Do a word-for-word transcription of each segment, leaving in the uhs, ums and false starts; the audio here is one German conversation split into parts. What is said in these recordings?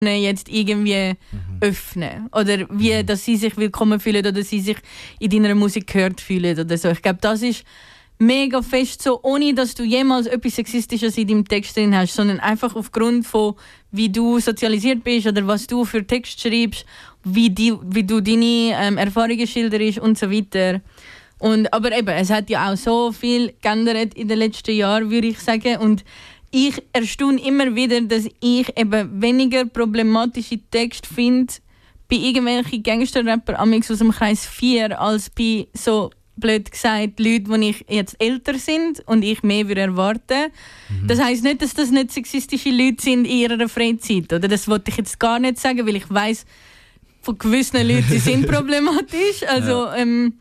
jetzt irgendwie mhm. öffnen. Oder wie, mhm. dass sie sich willkommen fühlen oder sie sich in deiner Musik gehört fühlen oder so. Ich glaube, das ist mega fest so, ohne dass du jemals etwas Sexistisches in deinem Text drin hast, sondern einfach aufgrund von, wie du sozialisiert bist oder was du für Text schreibst, wie, die, wie du deine ähm, Erfahrungen schilderst und so weiter. Und, aber eben, es hat ja auch so viel geändert in den letzten Jahren, würde ich sagen. Und ich erstaune immer wieder, dass ich eben weniger problematische Texte finde bei irgendwelchen Gangster-Rapper aus dem Kreis vier als bei so, blöd gesagt, Leute, die ich jetzt älter sind und ich mehr würde erwarten. Mhm. Das heisst nicht, dass das nicht sexistische Leute sind in ihrer Freizeit. Oder? Das wollte ich jetzt gar nicht sagen, weil ich weiss, von gewissen Leuten sie sind problematisch. Also, ja. ähm,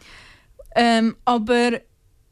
ähm, aber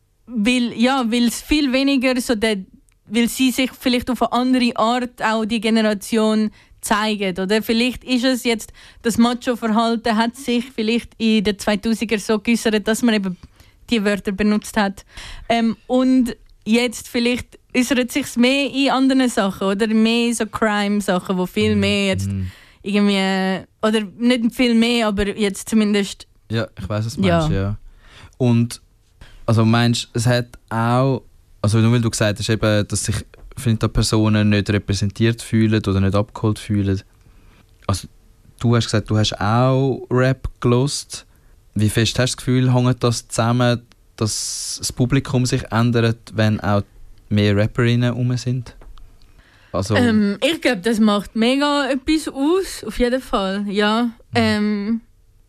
weil ja, es viel weniger so der, weil sie sich vielleicht auf eine andere Art auch die Generation zeigen, oder? Vielleicht ist es jetzt, das Macho-Verhalten hat sich vielleicht in den zweitausender so geäussert, dass man eben die Wörter benutzt hat. Ähm, und jetzt vielleicht äußert sich mehr in anderen Sachen, oder? Mehr so Crime-Sachen, wo viel mehr jetzt mm. irgendwie, oder nicht viel mehr, aber jetzt zumindest... Ja, ich weiss, was du meinst, ja. ja. Und, also meinst es hat auch, also nur weil du gesagt hast, eben, dass sich vielleicht Personen nicht repräsentiert fühlen oder nicht abgeholt fühlen. Also, du hast gesagt, du hast auch Rap gehört. Wie fest hast du das Gefühl, hängt das zusammen, dass das Publikum sich ändert, wenn auch mehr Rapperinnen rum sind? Also ähm, ich glaube, das macht mega etwas aus, auf jeden Fall, ja. Mhm. Ähm.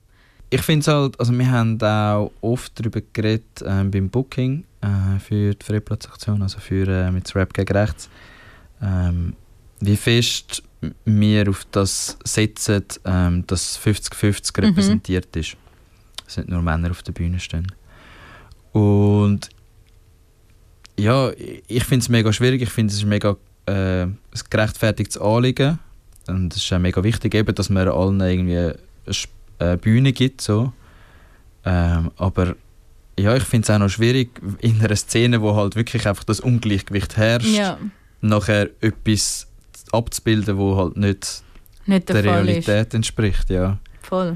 Ich finde es halt, also wir haben auch oft darüber geredet äh, beim Booking äh, für die Freiplatzaktion, also für äh, mit Rap gegen Rechts, ähm, wie fest wir auf das setzen, ähm, dass fünfzig fünfzig mhm. repräsentiert ist. Dass nicht nur Männer auf der Bühne stehen. Und ja, ich finde es mega schwierig, ich finde es ist mega äh, ein gerechtfertigtes Anliegen. Und es ist auch mega wichtig, eben, dass man allen irgendwie eine Bühne gibt. So. Ähm, aber ja, ich finde es auch noch schwierig, in einer Szene, wo halt wirklich einfach das Ungleichgewicht herrscht, ja. nachher etwas abzubilden, wo halt nicht, nicht der, der Realität ist. Entspricht. Ja. Voll.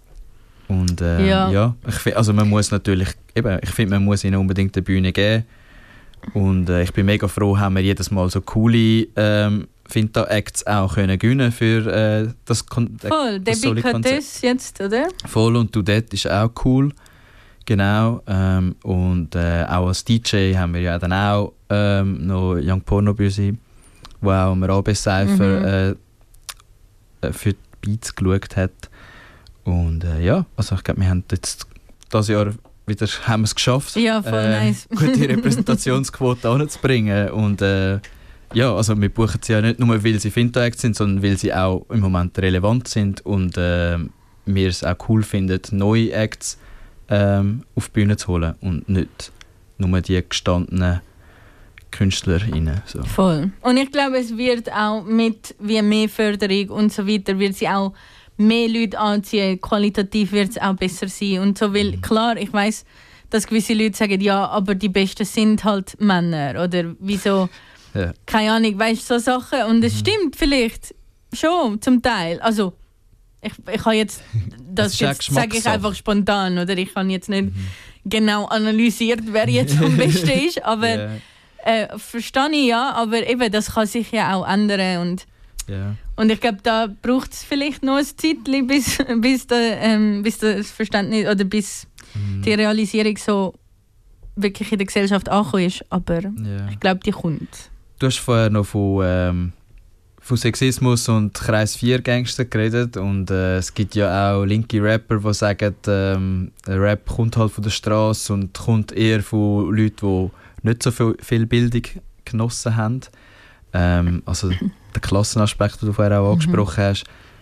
Und äh, ja, ja ich find, also man muss natürlich, eben, ich finde, man muss ihnen unbedingt eine Bühne geben. Und äh, ich bin mega froh, haben wir jedes Mal so coole ähm, Finta-Acts auch können gewinnen für äh, das Konzert. Voll, Debbie Cortez jetzt, oder? Voll, und Dudette ist auch cool. Genau. Ähm, und äh, auch als D J haben wir ja dann auch ähm, noch Young Pornobüsi, wo auch am Rabe-Cypher mhm. äh, für die Beats geschaut hat. Und äh, ja, also ich glaube, wir haben jetzt dieses Jahr wieder haben wir es geschafft, ja, voll äh, nice. gute Repräsentationsquote anzubringen. Und äh, ja, also wir buchen sie ja nicht nur, weil sie Finta-Acts sind, sondern weil sie auch im Moment relevant sind und äh, wir es auch cool finden, neue Acts ähm, auf die Bühne zu holen und nicht nur die gestandenen KünstlerInnen. So. Voll. Und ich glaube, es wird auch mit wie mehr Förderung und so weiter, wird sie auch mehr Leute anziehen, qualitativ wird es auch besser sein. Und so, weil, klar, ich weiss, dass gewisse Leute sagen, ja, aber die Besten sind halt Männer. Oder wieso, ja. keine Ahnung, weißt du, so Sachen. Und es mhm. stimmt vielleicht schon zum Teil. Also, ich, ich kann jetzt, das, das jetzt sage ich einfach spontan, oder? Ich kann jetzt nicht mhm. genau analysiert, wer jetzt am besten ist. Aber yeah. äh, verstehe ich ja, aber eben, das kann sich ja auch ändern. Und Yeah. Und ich glaube, da braucht es vielleicht noch ein Zeitchen, bis, bis, da, ähm, bis das Verständnis oder bis mm. die Realisierung so wirklich in der Gesellschaft angekommen ist. Aber yeah. ich glaube, die kommt. Du hast vorher noch von, ähm, von Sexismus und Kreis vier Gangster geredet. Und äh, es gibt ja auch linke Rapper, die sagen, ähm, Rap kommt halt von der Straße und kommt eher von Leuten, die nicht so viel, viel Bildung genossen haben. Ähm, also der Klassenaspekt, den du vorher auch angesprochen hast.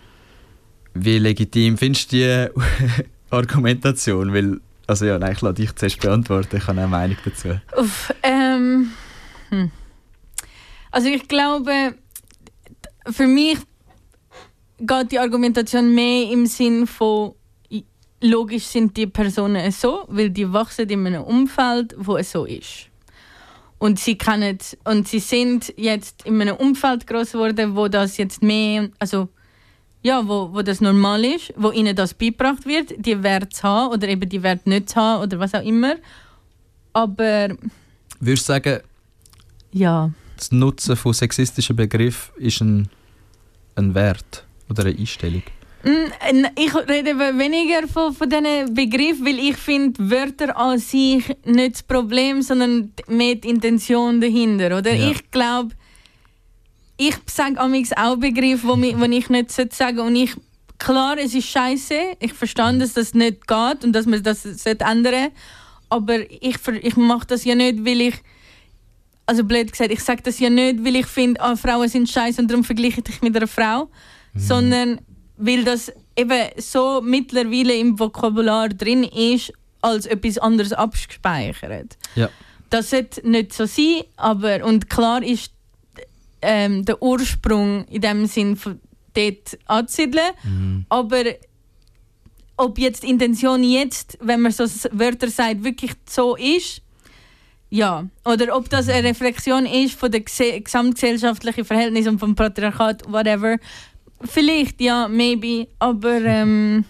Wie legitim findest du die Argumentation? Weil, also ja, nein, ich lasse dich zuerst beantworten, ich habe eine Meinung dazu. Uff, ähm, hm. Also ich glaube, für mich geht die Argumentation mehr im Sinn von, logisch sind die Personen so, weil die wachsen in einem Umfeld, wo es so ist. Und sie kennen, und sie sind jetzt in einem Umfeld groß geworden, wo das jetzt mehr, also ja, wo, wo das normal ist, wo ihnen das beigebracht wird, die Werte zu haben oder eben die Werte nicht zu haben oder was auch immer. Aber... Würdest du sagen, ja. das Nutzen von sexistischen Begriffen ist ein, ein Wert oder eine Einstellung? Ich rede weniger von, von diesen Begriffen, weil ich finde Wörter an sich nicht das Problem, sondern mehr die Intention dahinter. Oder? Ja. Ich glaube, ich sage auch Begriffe, die ich nicht sagen sollte. Und ich, klar, es ist scheiße. Ich verstehe, dass das nicht geht und dass man das ändern sollte. Aber ich, ich mache das ja nicht, weil ich... Also blöd gesagt, ich sage das ja nicht, weil ich finde, ah, Frauen sind scheiße und darum vergleiche ich dich mit einer Frau. Mhm. Sondern... weil das eben so mittlerweile im Vokabular drin ist, als etwas anderes abgespeichert. Ja. Das sollte nicht so sein, aber und klar ist ähm, der Ursprung in dem Sinn von dort anzusiedeln, mhm. aber ob jetzt die Intention jetzt, wenn man so Wörter sagt, wirklich so ist, ja. Oder ob das eine Reflexion ist von den gese- gesamtgesellschaftlichen Verhältnissen und vom Patriarchat, whatever. Vielleicht, ja, maybe, aber ähm,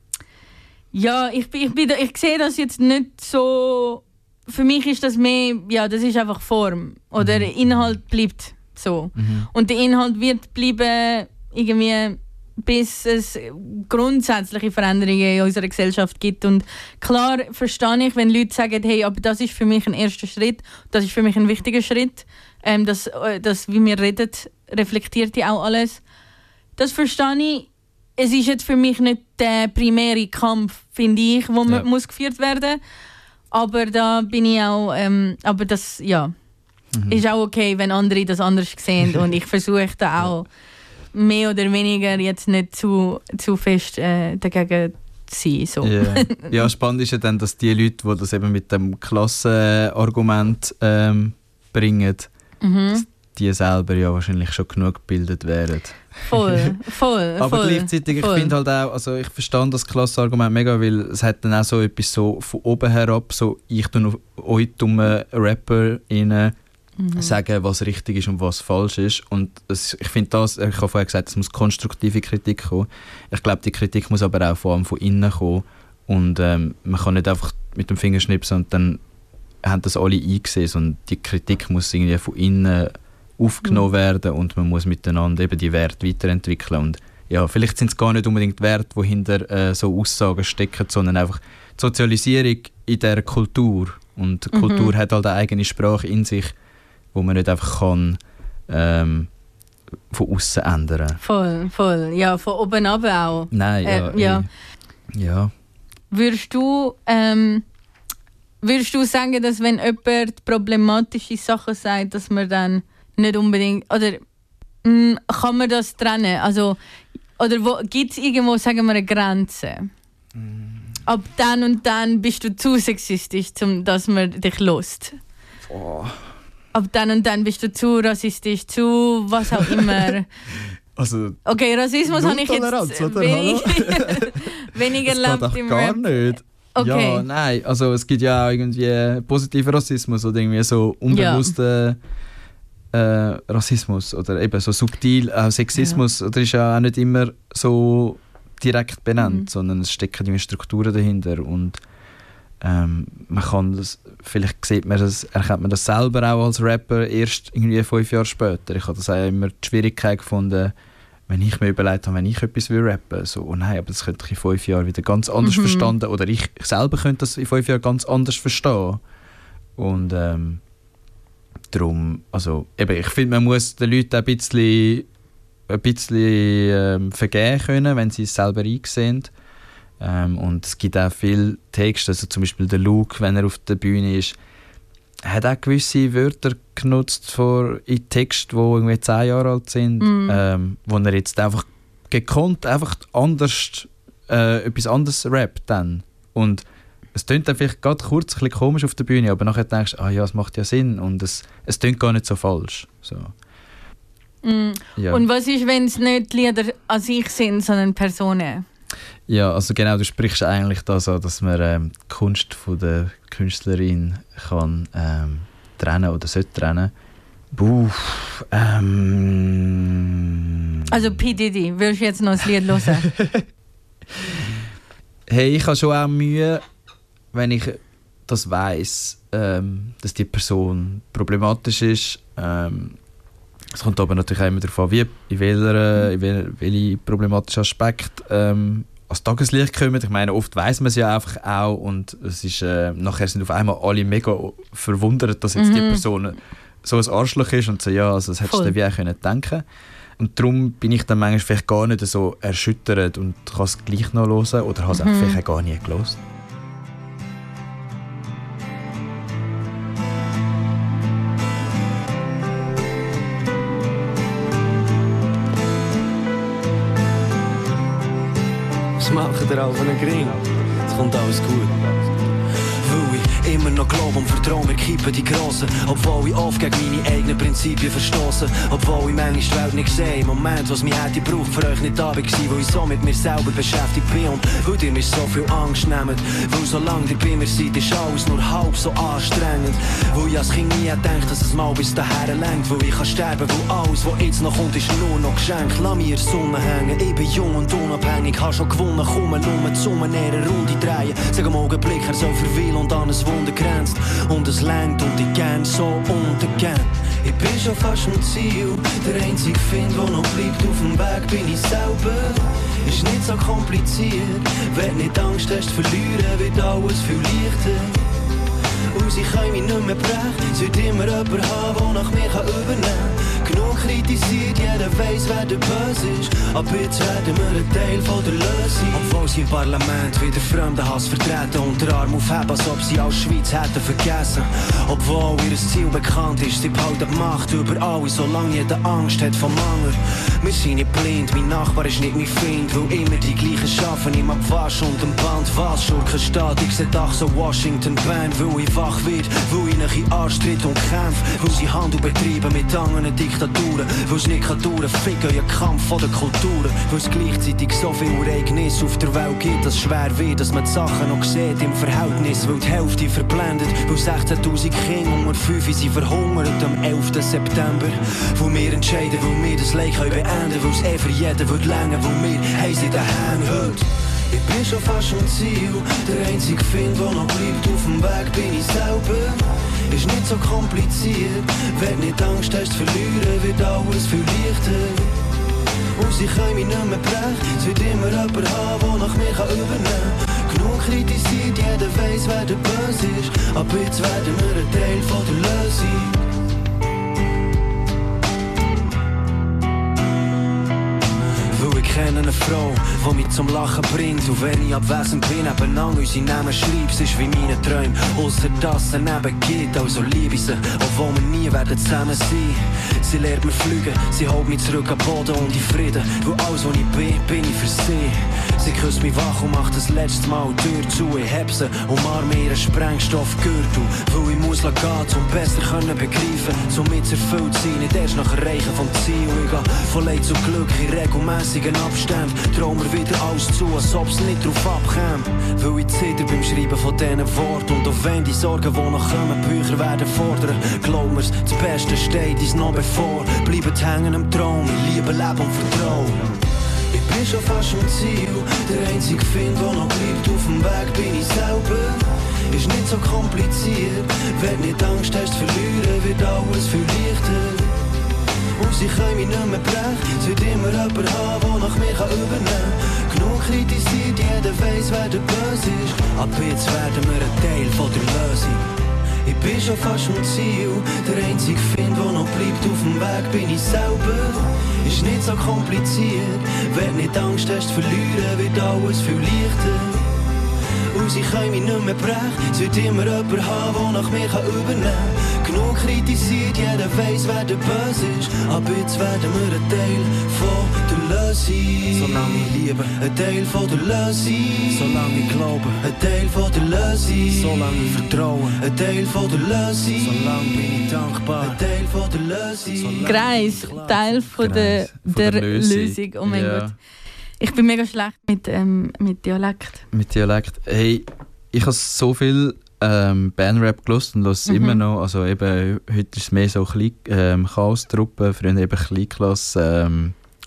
ja, ich, ich, bin, ich sehe das jetzt nicht so, für mich ist das mehr, ja, das ist einfach Form oder mhm. Inhalt bleibt so. Mhm. Und der Inhalt wird bleiben irgendwie, bis es grundsätzliche Veränderungen in unserer Gesellschaft gibt. Und klar verstehe ich, wenn Leute sagen, hey, aber das ist für mich ein erster Schritt, das ist für mich ein wichtiger Schritt, ähm, dass, dass, wie wir reden, reflektiert ja auch alles. Das verstehe ich. Es ist jetzt für mich nicht der primäre Kampf, finde ich, wo ja. muss geführt werden. Aber da bin ich auch, ähm, aber das, ja, mhm. ist auch okay, wenn andere das anders sehen. Und ich versuche da auch mehr oder weniger jetzt nicht zu, zu fest äh, dagegen zu sein. So. Yeah. Ja, spannend ist ja dann, dass die Leute, die das eben mit dem Klassenargument ähm, bringen, mhm. die selber ja wahrscheinlich schon genug gebildet wären. Voll, voll. Aber voll, gleichzeitig, voll. ich finde halt auch, also ich verstehe das Klassenargument mega, weil es hat dann auch so etwas so von oben herab, so ich tue auf euch dummen Rapper rein, mhm. sagen, was richtig ist und was falsch ist. Und es, ich finde das, ich habe vorher gesagt, es muss konstruktive Kritik kommen. Ich glaube, die Kritik muss aber auch vor allem von innen kommen. Und ähm, man kann nicht einfach mit dem Finger schnipsen und dann haben das alle eingesehen, sondern die Kritik muss irgendwie von innen aufgenommen werden und man muss miteinander eben die Werte weiterentwickeln. Und ja, vielleicht sind es gar nicht unbedingt Werte, die hinter äh, so Aussagen stecken, sondern einfach die Sozialisierung in dieser Kultur. Und die mhm. Kultur hat halt eine eigene Sprache in sich, wo man nicht einfach kann ähm, von außen ändern. Voll, voll. Ja, von oben ab auch. Nein, ja. Äh, ja. ja. Würdest du, ähm, würdest du sagen, dass wenn jemand problematische Sachen sagt, dass man dann nicht unbedingt, oder mh, kann man das trennen? Also, oder gibt es irgendwo, sagen wir, eine Grenze? Mm. Ab dann und dann bist du zu sexistisch, um dass man dich lässt. Oh. Ab dann und dann bist du zu rassistisch, zu was auch immer. Also, okay, Rassismus habe ich jetzt wenig, weniger erlebt im gar Rap. Nicht. Okay. Ja, nein, also es gibt ja auch irgendwie positiven Rassismus oder irgendwie so unbewussten ja. Äh, Rassismus oder eben so subtil, auch Sexismus, ja. oder ist ja auch nicht immer so direkt benannt, mhm. sondern es stecken irgendwie Strukturen dahinter und ähm, man kann das, vielleicht sieht man das, erkennt man das selber auch als Rapper erst irgendwie fünf Jahre später. Ich habe das auch immer die Schwierigkeit gefunden, wenn ich mir überlegt habe, wenn ich etwas will rappen, so, oh nein, aber das könnte ich in fünf Jahren wieder ganz anders mhm. verstanden oder ich selber könnte das in fünf Jahren ganz anders verstehen. Und ähm, darum, also eben, ich finde, man muss den Leuten ein bisschen, ein bisschen ähm, vergeben können, wenn sie es selber einsehen. Ähm, und es gibt auch viele Texte, also zum Beispiel der Luke, wenn er auf der Bühne ist, hat auch gewisse Wörter genutzt vor, in Texten, die irgendwie zehn Jahre alt sind, mm. ähm, wo er jetzt einfach gekonnt einfach anders, äh, etwas anderes rappt dann. Und es klingt dann vielleicht gerade kurz ein bisschen komisch auf der Bühne, aber nachher denkst du, ah ja, es macht ja Sinn und es, es klingt gar nicht so falsch. So. Mm. Ja. Und was ist, wenn es nicht Lieder an sich sind, sondern Personen? Ja, also genau, du sprichst eigentlich das an, dass man ähm, die Kunst von der Künstlerin kann ähm, trennen oder sollte trennen. Buh, ähm, Also P. Diddy, willst du jetzt noch ein Lied hören? Hey, ich habe schon auch Mühe, wenn ich das weiss, ähm, dass die Person problematisch ist. Ähm, es kommt aber natürlich auch immer darauf an, wie, in welcher, in wel, welche problematischen Aspekte ähm, ans Tageslicht kommen. Ich meine, oft weiss man es ja einfach auch und es ist, äh, nachher sind auf einmal alle mega verwundert, dass jetzt mhm. die Person so ein Arschloch ist und so, ja, also das hättest du wie auch können denken. Und darum bin ich dann manchmal vielleicht gar nicht so erschüttert und kann es gleich noch hören oder habe es mhm. vielleicht auch gar nie gehört. Was macht ihr auf einen Gring? Es kommt alles gut. Weil ich immer noch glaube und vertraue, wir kippen die Grossen. Obwohl ich oft gegen meine eigenen Prinzipien verstoße. Obwohl ich manchmal die Welt nicht sehe. Im Moment, was mich hätte gebraucht, für euch nicht da war, weil ich so mit mir selber beschäftigt bin. Und weil ihr mir so viel Angst nehmt. Weil solange ihr bei mir seid, ist alles nur halb so anstrengend. Weil ich als Kind nie gedacht, dass es mal bis dahin lenkt. Weil ich kann sterben, weil alles, was jetzt noch kommt, ist nur noch geschenkt. Lass mir in der Sonne hängen, ich bin jung und unabhängig. Hab schon gewonnen, komme nur die Summe in eine Runde drehen. Sag am Augenblick, er soll verweilen und an ein Wunder grenzt. Und es lenkt und ich gern so untergern. Ich bin schon fast am Ziel. Der einzige Find, der noch bleibt auf dem Weg, bin ich selber. Ist nicht so kompliziert. Wenn nicht Angst hast zu verlieren, wird alles viel leichter. Und sie können mich nicht mehr brechen. Es wird immer jemand haben, der nach mir übernehmen kann. Genug kritisiert, jeder weiss, wer der Böse ist. Ab jetzt werden wir ein Teil von der Lösung. Obwohl sie im Parlament wieder Fremdenhass vertreten und den Arm aufheben, als ob sie als Schweiz hätten vergessen. Obwohl ihr Ziel bekannt ist, sie behalten die Macht über alles, solange jeder Angst hat vom Mangel. Wir sind nicht blind, mein Nachbar ist nicht mein Feind, weil immer die gleichen schaffen, im Abwasch und im Band. Was, Schurkenstaat, ich seh doch so Washington Band, weil ich wach wird, weil ich nach in Arsch tritt und kämpf, weil sie Handel betreiben mit anderen Diktaturen, weil es nicht kann dauern, ficken euer Kampf von der Kulturen, weil es gleichzeitig so viel Ereignisse auf der Welt gibt, dass es schwer wird, dass man die Sachen noch sieht im Verhältnis, weil die Hälfte verblendet, weil sechzehntausend Kinder unter fünf sind verhungert am elften September, wo wir entscheiden, weil wir das Leid können beenden, weil es eh für jeden wird länger, weil wir haben sie daheim heute. Ich bin schon fast am Ziel. Der einzige Find, der noch bleibt auf dem Weg, bin ich selber. Ist nicht so kompliziert. Wenn nicht Angst hast zu verlieren, wird alles viel leichter. Und sie können mich nicht mehr brechen. Es wird immer jemand haben, der nach mir übernehmen kann. Genug kritisiert, jeder weiss, wer der Böse ist. Ab jetzt werden wir ein Teil von der Lösung. Ich kenne eine Frau, die mich zum Lachen bringt. Und wenn ich abwesend bin, nebenan unsere Namen schreibst, ist wie meine Träume. Ausser dass es daneben geht, also liebe ich sie, obwohl wir nie werden zusammen sein. Sie lehrt mir fliegen, sie hält mich zurück am Boden und in Frieden. Weil alles, was ich bin, bin ich für sie. Sie küsst mich wach und macht das letzte Mal die Tür zu. Ich heb sie, umarme ihren Sprengstoffgürtel. Weil ich muss gehen, um besser können begreifen, somit erfüllt sein, nicht erst nach Erreichen vom Ziel. Ich gehe von Leid zu Glück in regelmäßigen Abständen. Trau mir wieder alles zu, als ob es nicht drauf abkäme. Weil ich zitter beim Schreiben von diesen Worten. Und auch wenn die Sorgen, die noch kommen, Bücher werden fordern. Glaub mir's, das Beste steht uns noch bevor. Bleibt hängen am Traum, ich liebe Leben und Vertrauen. Ich bin schon fast am Ziel. Der einzige Find, der noch bleibt auf dem Weg, bin ich selber. Ist nicht so kompliziert. Wenn nicht Angst hast zu verlieren, wird alles viel leichter. Und sie können mich nicht mehr brechen. Es wird immer jemand haben, der nach mir übernehmen kann. Genug kritisiert, jeder weiss, wer der Böse ist. Ab jetzt werden wir ein Teil von der Lösung. Ich bin schon fast am Ziel. Der einzige Find, der noch bleibt auf dem Weg, bin ich selber. Ist nicht so kompliziert. Wenn nicht Angst hast zu verlieren, wird alles viel leichter. Und sie können mich nicht mehr brechen. Es wird immer jemand haben, der nach mir übernehmen kann. Genug kritisiert, jeder weiss, wer der Böse ist. Ab jetzt werden wir ein Teil von der Lösung. Solange ich liebe, ein Teil von der Lösung. Solange ich glaube, ein Teil von der Lösung. Solange ich vertraue, ein Teil von der Lösung. Solange bin ich dankbar, ein Teil von der Lösung. Kreis, Teil von der, von der, der Lösung. Lösung. Oh mein Ja. Gott. Ich bin mega schlecht mit, ähm, mit Dialekt. Mit Dialekt. Hey, ich habe so viel ähm, Bandrap gehört und höre es Mhm. immer noch. Also eben, heute ist es mehr so Klein, ähm, Chaos-Truppe, früher eben Kleinklasse ähm,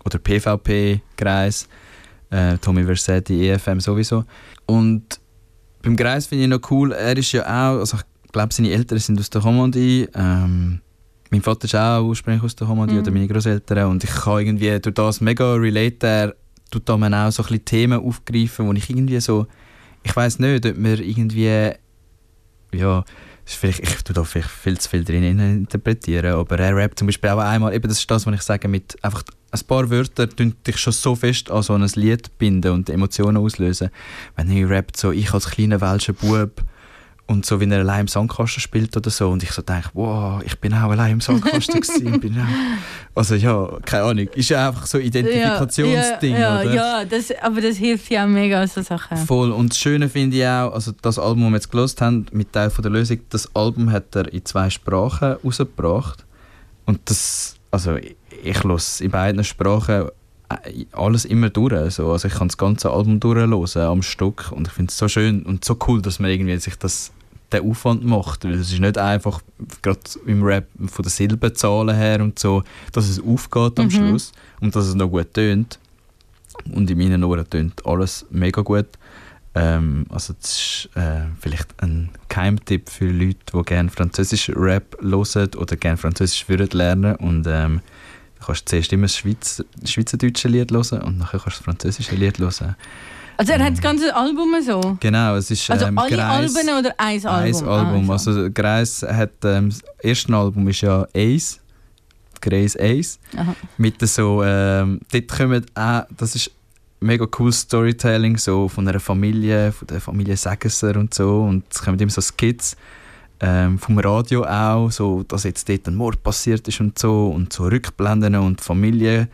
oder P V P-Kreis, äh, Tommy Vercetti, E F M sowieso. Und beim Kreis finde ich noch cool, er ist ja auch, also ich glaube seine Eltern sind aus der Romandie, ähm, mein Vater ist auch ursprünglich aus der Romandie, mhm. oder meine Großeltern, und ich kann irgendwie durch das mega relate, er tut da auch so ein bisschen Themen aufgreifen, wo ich irgendwie so, ich weiss nicht, ob wir irgendwie, ja, vielleicht, ich tue da vielleicht viel zu viel drin interpretieren, aber er rappt zum Beispiel auch einmal, eben das ist das, was ich sage, mit einfach ein paar Wörter tun dich schon so fest an so ein Lied binden und Emotionen auslösen. Wenn er rappt, so ich als kleiner welscher Bub und so, wie er allein im Sandkasten spielt oder so, und ich so denke, wow, ich bin auch allein im Sandkasten gewesen. Bin auch, also ja, keine Ahnung, ist ja einfach so ein Identifikationsding, ja, ja, oder? Ja, das, aber das hilft ja mega, so Sachen. Voll, und das Schöne finde ich auch, also das Album, das wir jetzt gehört haben, mit Teil von der Lösung, das Album hat er in zwei Sprachen rausgebracht, und das, also ich, ich höre in beiden Sprachen alles immer durch. Also, also ich kann das ganze Album durchhören am Stück, und ich finde es so schön und so cool, dass man irgendwie sich das, den Aufwand macht. Weil es ist nicht einfach, gerade im Rap von den Silbenzahlen her und so, dass es aufgeht am mhm. Schluss und dass es noch gut tönt. Und in meinen Ohren tönt alles mega gut. Ähm, also das ist äh, vielleicht ein Geheimtipp für Leute, die gerne französisch Rap hören oder gerne Französisch würden lernen. Und ähm, du kannst zuerst immer das Schweiz, schweizerdeutsche Lied hören und nachher kannst du das französische Lied hören. Also er hat das ganze Album so? Genau, es ist also ähm, alle Greis, Alben oder ein Album? Ein Album. Ah, so. Also Greis hat, ähm, das erste Album ist ja Ace, Greis Ace. Aha. Mit so, ähm, dort kommen auch, das ist mega cooles Storytelling so von einer Familie, von der Familie Segesser und so, und es kommen immer so Skits ähm, vom Radio auch, so, dass jetzt dort ein Mord passiert ist und so, und so Rückblenden und Familientragödien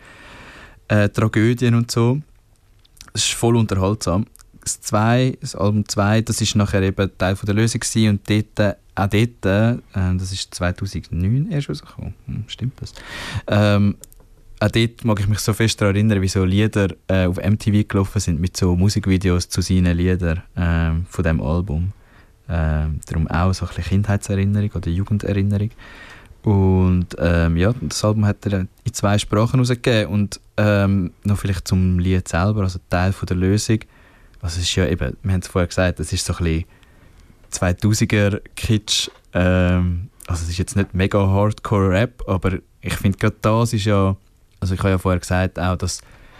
äh, und so. Es ist voll unterhaltsam. Das, zwei, das Album zwei, das ist nachher eben Teil von der Lösung gewesen, und dort, auch dort, äh, das ist zweitausendneun erst rausgekommen, hm, stimmt das? Ähm, auch dort mag ich mich so fest daran erinnern, wie so Lieder äh, auf M T V gelaufen sind mit so Musikvideos zu seinen Liedern ähm, von diesem Album. Ähm, darum auch so ein bisschen Kindheitserinnerung oder Jugenderinnerung. Und ähm, ja, das Album hat er in zwei Sprachen rausgegeben. Und ähm, noch vielleicht zum Lied selber, also Teil von der Lösung. Also es ist ja eben, wir haben es vorher gesagt, es ist so ein bisschen zweitausender Kitsch. Ähm, also es ist jetzt nicht mega Hardcore-Rap, aber ich finde gerade das ist ja, also ich habe ja vorher gesagt auch, dass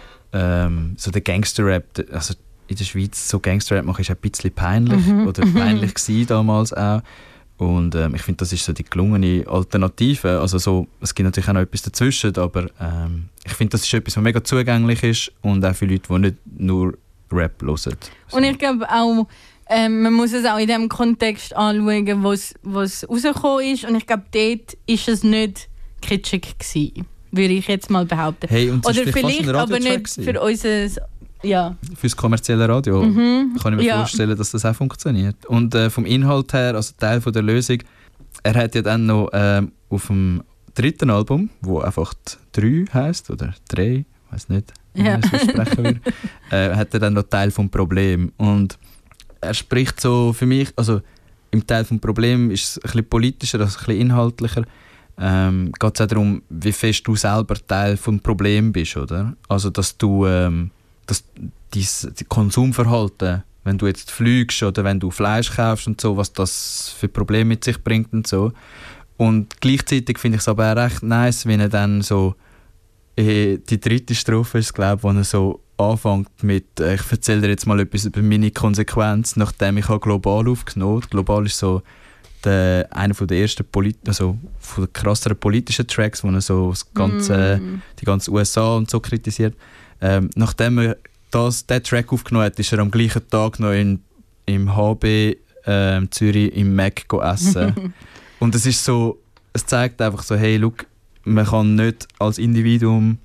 ähm, so der Gangster-Rap, also in der Schweiz so Gangster-Rap machen ist ein bisschen peinlich mhm. oder peinlich gewesen damals auch. Und ähm, ich finde, das ist so die gelungene Alternative. Also so, es gibt natürlich auch noch etwas dazwischen, aber ähm, ich finde, das ist etwas, was mega zugänglich ist und auch für Leute, die nicht nur Rap hören. So. Und ich glaube auch, ähm, man muss es auch in dem Kontext anschauen, wo es rausgekommen ist. Und ich glaube, dort ist es nicht kitschig gewesen, würde ich jetzt mal behaupten. Hey, und oder vielleicht, aber nicht für unser... Ja. Für das kommerzielle Radio mhm. kann ich mir ja. vorstellen, dass das auch funktioniert. Und äh, vom Inhalt her, also Teil von der Lösung, er hat ja dann noch ähm, auf dem dritten Album, wo einfach drei heisst, oder drei, ich weiß nicht, wie ja. man es aussprechen würde, äh, hat er dann noch Teil vom Problem. Und er spricht so für mich, also im Teil vom Problem ist es ein bisschen politischer, also ein bisschen inhaltlicher. Ähm, geht es auch darum, wie fest du selber Teil vom Problem bist, oder? Also dass du ähm, dass dein Konsumverhalten, wenn du jetzt fliegst oder wenn du Fleisch kaufst und so, was das für Probleme mit sich bringt und so. Und gleichzeitig finde ich es aber auch recht nice, wenn er dann so äh, die dritte Strophe ist, glaube ich, wo er so anfängt mit äh, ich erzähle dir jetzt mal etwas über meine Konsequenz, nachdem ich global aufgenommen habe. Global ist so der, einer der ersten Polit- also von den krasseren politischen Tracks, wo er so das ganze, mm. die ganze U S A und so kritisiert. Ähm, nachdem er das, diesen Track aufgenommen hat, ist er am gleichen Tag noch in, im H B äh, Zürich im Mac essen. Und es ist so, es zeigt einfach so, hey, look, man kann nicht als Individuum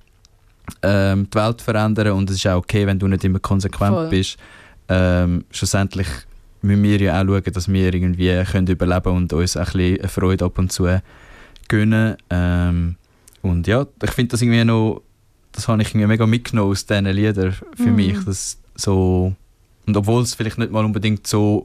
ähm, die Welt verändern, und es ist auch okay, wenn du nicht immer konsequent Voll. bist. Ähm, schlussendlich müssen wir ja auch schauen, dass wir irgendwie können überleben und uns ein bisschen Freude ab und zu gönnen. Ähm, und ja, ich finde das irgendwie noch, das habe ich irgendwie mega mitgenommen aus diesen Liedern für mm. mich. Das so, und obwohl es vielleicht nicht mal unbedingt so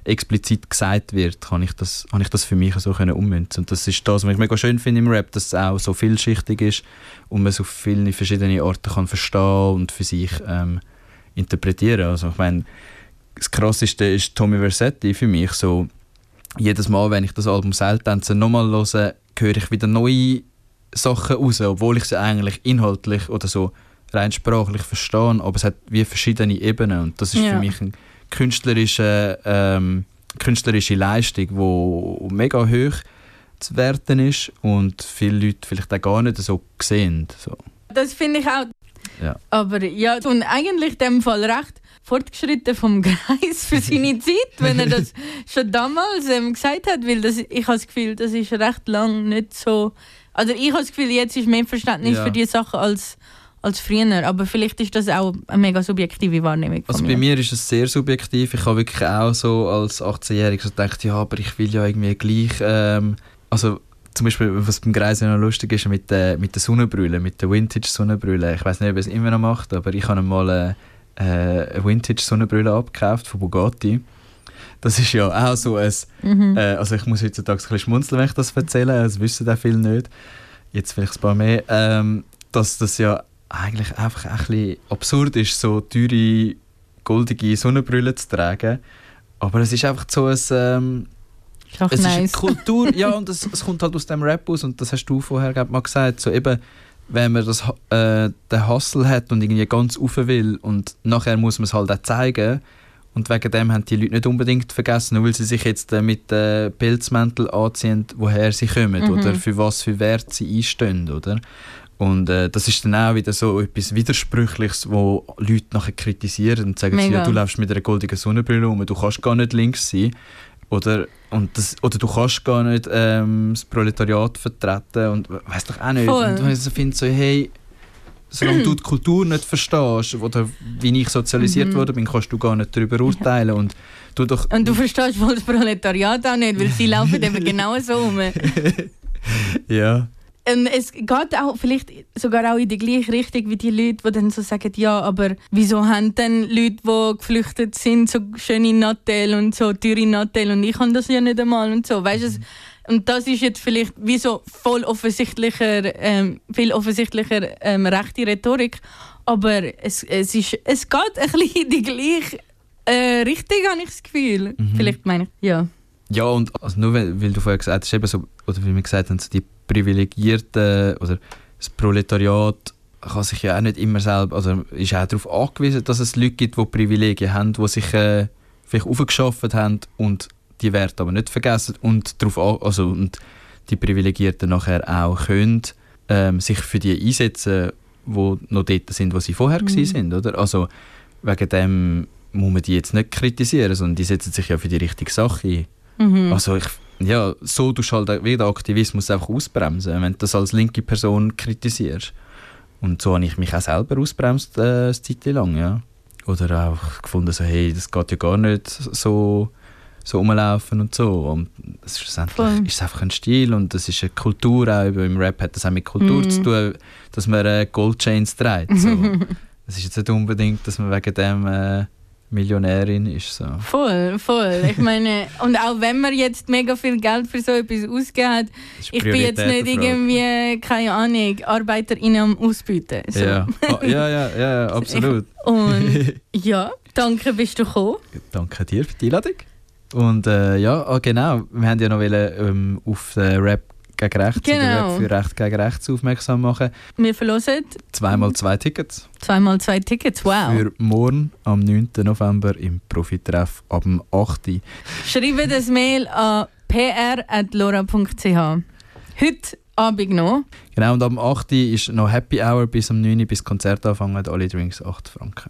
explizit gesagt wird, kann ich das, kann ich das für mich so können ummünzen. Und das ist das, was ich mega schön finde im Rap, dass es auch so vielschichtig ist und man so viele verschiedene Orte kann verstehen und für sich ähm, interpretieren. Also ich meine, das Krasseste ist Tommy Vercetti für mich. So, jedes Mal, wenn ich das Album Seiltänze nochmal höre, höre ich wieder neue Sachen raus, obwohl ich sie eigentlich inhaltlich oder so rein sprachlich verstehe, aber es hat wie verschiedene Ebenen und das ist ja. für mich eine künstlerische, ähm, künstlerische Leistung, die mega hoch zu werten ist und viele Leute vielleicht auch gar nicht so sehen. So. Das finde ich auch. Ja. Aber ja, und eigentlich in dem Fall recht fortgeschritten vom Greis für seine Zeit, wenn er das schon damals ähm, gesagt hat, weil das, ich habe das Gefühl, das ist recht lang nicht so. Also ich habe das Gefühl, jetzt ist mehr Verständnis ja. für diese Sachen als, als früher, aber vielleicht ist das auch eine mega subjektive Wahrnehmung von Also mir. bei mir ist es sehr subjektiv. Ich habe wirklich auch so als achtzehnjähriger so gedacht, ja, aber ich will ja irgendwie gleich, ähm, also zum Beispiel, was beim Greis noch lustig ist, mit der, mit der Sonnenbrille, mit der Vintage-Sonnenbrille. Ich weiß nicht, ob er es immer noch macht, aber ich habe mal eine, eine Vintage-Sonnenbrille abgekauft von Bugatti. Das ist ja auch so ein... Mhm. Äh, also ich muss heutzutage ein bisschen schmunzeln, wenn ich das erzähle. Das wissen auch viele nicht. Jetzt vielleicht ein paar mehr. Ähm, dass das ja eigentlich einfach ein bisschen absurd ist, so teure, goldige Sonnenbrille zu tragen. Aber es ist einfach so ein... Ähm, ist auch es nice. ist eine Kultur, ja, und es, es kommt halt aus dem Rap aus und das hast du vorher mal gesagt, so eben, wenn man das, äh, den Hustle hat und irgendwie ganz rauf will und nachher muss man es halt auch zeigen und wegen dem haben die Leute nicht unbedingt vergessen, nur weil sie sich jetzt äh, mit äh, Pilzmänteln anziehen, woher sie kommen mhm. oder für was für Wert sie einstehen, oder? Und äh, das ist dann auch wieder so etwas Widersprüchliches, wo Leute nachher kritisieren und sagen, ja, du läufst mit einer goldenen Sonnenbrille rum, du kannst gar nicht links sein. Oder, und das, oder du kannst gar nicht ähm, das Proletariat vertreten und weiss doch auch nicht. Voll. Und ich finde so, hey, solange du die Kultur nicht verstehst oder wie ich sozialisiert mhm. worden bin, kannst du gar nicht darüber urteilen. Und du, doch, und du verstehst wohl das Proletariat auch nicht, weil sie laufen eben genau so rum. Ja. Und es geht auch vielleicht sogar auch in die gleiche Richtung wie die Leute, die dann so sagen, ja, aber wieso haben dann Leute, die geflüchtet sind, so schöne Nattel und so teure Nattel und ich habe das ja nicht einmal und so, weißt du? Und das ist jetzt vielleicht wie so voll offensichtlicher, ähm, viel offensichtlicher ähm, rechte Rhetorik, aber es, es, ist, es geht ein bisschen in die gleiche äh, Richtung, habe ich das Gefühl. Mhm. Vielleicht meine ich, ja. Ja, und also nur weil, weil du vorher gesagt hast, eben so, oder wie wir gesagt haben, so die Privilegierten oder das Proletariat kann sich ja auch nicht immer selber, also ist auch darauf angewiesen, dass es Leute gibt, die Privilegien haben, die sich äh, vielleicht aufgeschafft haben und die Werte aber nicht vergessen und, darauf an, also, und die Privilegierten nachher auch können ähm, sich für die einsetzen, die noch dort sind, wo sie vorher mhm. sind, oder? Also wegen dem muss man die jetzt nicht kritisieren, sondern die setzen sich ja für die richtige Sache ein. Mhm. Also ich Ja, so tust du halt wieder Aktivismus einfach ausbremsen, wenn du das als linke Person kritisierst. Und so habe ich mich auch selber ausbremst, äh, eine Zeit lang, ja. Oder auch gefunden, so, hey, das geht ja gar nicht so, so rumlaufen und so. Und das ist, schlussendlich ist es einfach ein Stil und das ist eine Kultur, auch im Rap hat das auch mit Kultur mm. zu tun, dass man äh, Goldchains trägt. So. Das ist jetzt nicht unbedingt, dass man wegen dem... Äh, Millionärin ist so. Voll, voll. Ich meine, und auch wenn man jetzt mega viel Geld für so etwas ausgegeben hat, ich bin jetzt nicht irgendwie, keine Ahnung, Arbeiterinnen am Ausbieten. So. Ja. Oh, ja, ja, ja, absolut. Und ja, danke, bist du gekommen. Danke dir für die Einladung. Und äh, ja, oh, genau, wir haben ja noch wollen, ähm, auf den Rap gegen rechts genau. oder Rap für Recht gegen rechts aufmerksam machen. Wir verlosen zweimal zwei Tickets. Zweimal zwei Tickets, wow. Für morgen am neunten November im Profitreff ab dem acht Uhr. Schreibe das Mail an p r at lora punkt c h. Heute Abend noch. Genau, und am acht Uhr ist noch Happy Hour bis am neun Uhr, bis das Konzert anfangen. Alle Drinks acht Franken.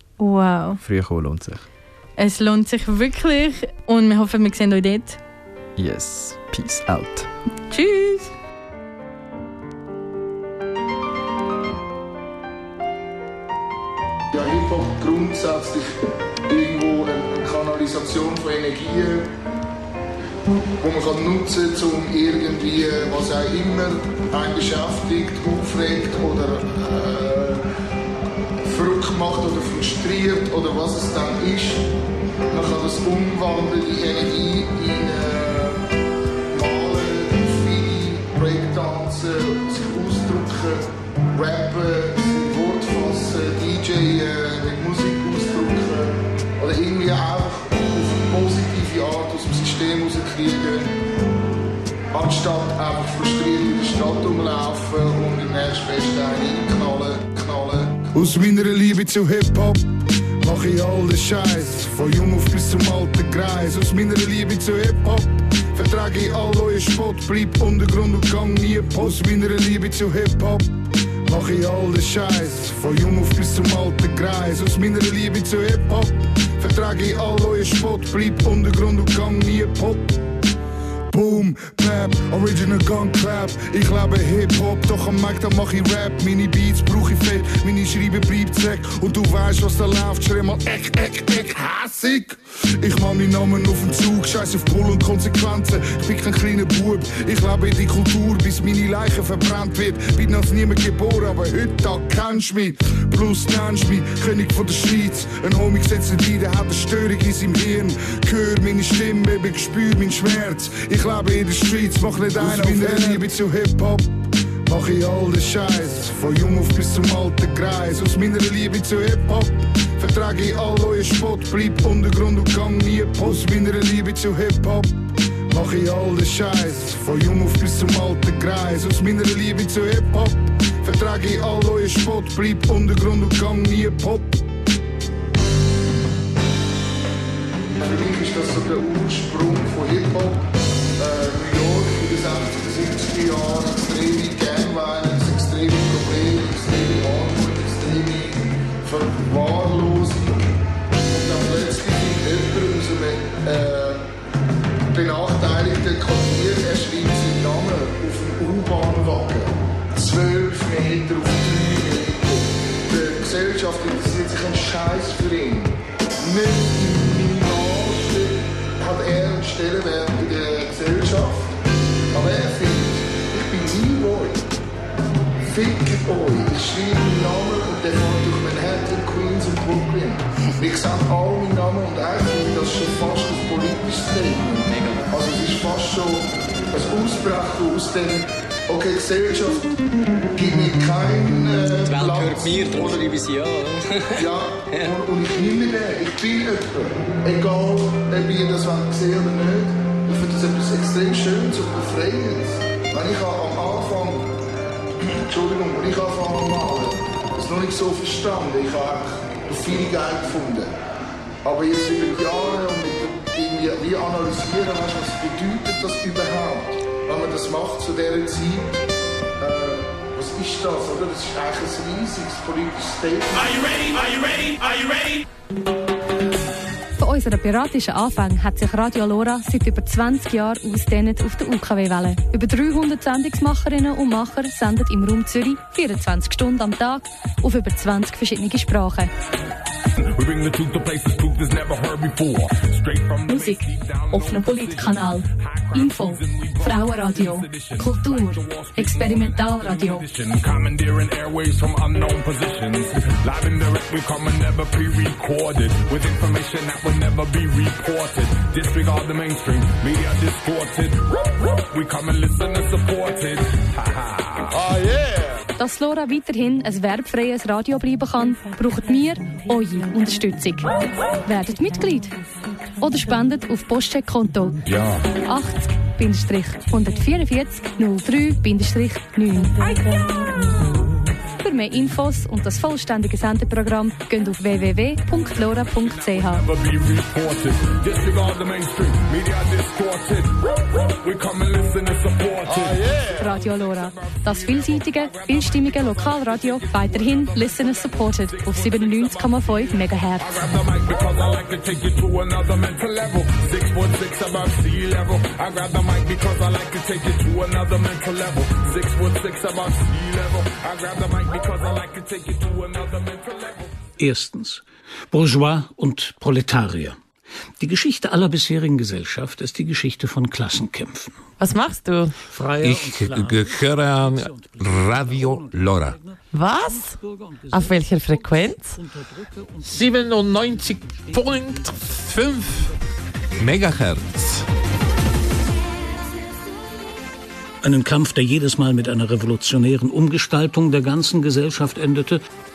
Wow. Früh kommen lohnt sich. Es lohnt sich wirklich und wir hoffen, wir sehen euch dort. Yes. Peace out. Tschüss. Ja, Hip-Hop grundsätzlich irgendwo eine Kanalisation von Energien, die man kann nutzen kann, um irgendwie, was auch immer einen beschäftigt, aufregt oder äh, verrückt macht oder frustriert oder was es dann ist, man kann das umwandeln, die Energie in äh, Malen, Graffiti, Breakdancen, sich ausdrücken, rappen, sein Wort fassen, D J äh, mit Musik ausdrücken oder irgendwie einfach auf eine positive Art aus dem System rauskriegen, anstatt einfach frustriert in der Stadt rumlaufen und im nächsten Fest reinknallen, knallen. Aus meiner Liebe zu Hip-Hop mach ich all den Scheiß, von jung auf bis zum alten Kreis. Aus meiner Liebe zu Hip-Hop vertrage ich all euren Spott, bleib Untergrund und gang nie Post. Aus meiner Liebe zu Hip-Hop mach ich all den Scheiß, von jung auf bis zum alten Kreis. Aus meiner Liebe zu Hip-Hop vertrage ich all euren Spott, bleib Untergrund und gang nie Pop. Boom, Bap, Original Gun Clap. Ich lebe Hip-Hop, doch am Mic da mach ich Rap. Meine Beats brauch ich fett, meine Schreiben bleibt zack. Und du weißt, was da läuft, schrei mal eck, eck, eck, hässig. Ich mach meinen Namen auf den Zug, scheiß auf Pull und Konsequenzen. Ich bin kein kleiner Bub, ich lebe in die Kultur, bis meine Leiche verbrannt wird. Bin als niemand geboren, aber heute Tag kennst mich. Plus nennst mich, König von der Schweiz. Ein Homie gesetzt ein, der hat eine Störung in seinem Hirn. Hör meine Stimme, eben spür meinen Schmerz. Ich lebe in der Streets, mach nicht einer auf meiner Liebe zu Hip-Hop. Mach ich all den Scheiß, von jung auf bis zum alten Kreis. Aus meiner Liebe zu Hip-Hop vertrage ich all euren Spott, bleib Untergrund und gang nie Post. Aus meiner Liebe zu Hip-Hop mach ich all den Scheiß, von jung auf bis zum alten Kreis. Aus meiner Liebe zu Hip-Hop vertrage ich all euren Spott, bleib Untergrund und gang nie Pop. Für mich ist das so der Ursprung von Hip-Hop. Äh, New York in den sechziger, siebziger Jahren, extreme Gang-Violence, extreme Probleme, extreme Armut, extreme Verwahrlosung. Und dann plötzlich findet jemand aus einem äh, benachteiligten Quartier, er schreibt seinen Namen auf einen U-Bahn-Wagen. Zwölf Meter auf drei Meter. Die Gesellschaft interessiert sich einen Scheiß für ihn. Nicht im Minimalsten hat er einen Stellenwert in der Gesellschaft. Aber er findet, ich bin nie Boy. Fickt euch. Ich schreibe meinen Namen und der fährt durch Manhattan, Queens und Brooklyn. Ich sage all meinen Namen und eigentlich finde ich das schon fast ein politisches Statement. Also es ist fast schon ein Ausbrechen aus dem, okay, Gesellschaft gibt mir keinen äh, Die Welt Platz. gehört mir, darum schreibe ich sie an. Ja, und, und ich nehme den. Ich bin jemand. Egal, ob ihr das sehen oder nicht. Ich finde das etwas extrem Schönes und Befreiendes. Wenn ich am Anfang, Entschuldigung, wenn ich anfange zu malen, das noch nicht so verstanden. Ich habe einfach viele geil gefunden. Aber jetzt über die Jahre und mit irgendwie wie analysieren, weißt, was bedeutet das überhaupt, wenn man das macht zu dieser Zeit? Äh, was ist das, oder? Das ist eigentlich ein riesiges politisches Statement. Are you ready? Are you ready? Are you ready? Von unseren piratischen Anfängen hat sich Radio Lora seit über zwanzig Jahren ausdehnt auf der U K W-Welle. Über dreihundert Sendungsmacherinnen und Macher senden im Raum Zürich vierundzwanzig Stunden am Tag auf über zwanzig verschiedene Sprachen. Musik, offener Politkanal, Info, Frauenradio, Kultur, Experimentalradio. Dass Lora weiterhin ein werbefreies Radio bleiben kann, braucht wir eure Unterstützung. Werdet Mitglied oder spendet auf Postcheckkonto Ja. achtzig hundertvierundvierzig null drei neun. Für mehr Infos und das vollständige Sendeprogramm geht auf w w w punkt lora punkt c h. Radio Lora, das vielseitige, vielstimmige Lokalradio, weiterhin listener supported auf siebenundneunzig Komma fünf Megahertz. Erstens. Bourgeois und Proletarier. Die Geschichte aller bisherigen Gesellschaft ist die Geschichte von Klassenkämpfen. Was machst du? Ich gehöre an Radio Lora. Was? Auf welcher Frequenz? siebenundneunzig Komma fünf Megahertz. Einen Kampf, der jedes Mal mit einer revolutionären Umgestaltung der ganzen Gesellschaft endete.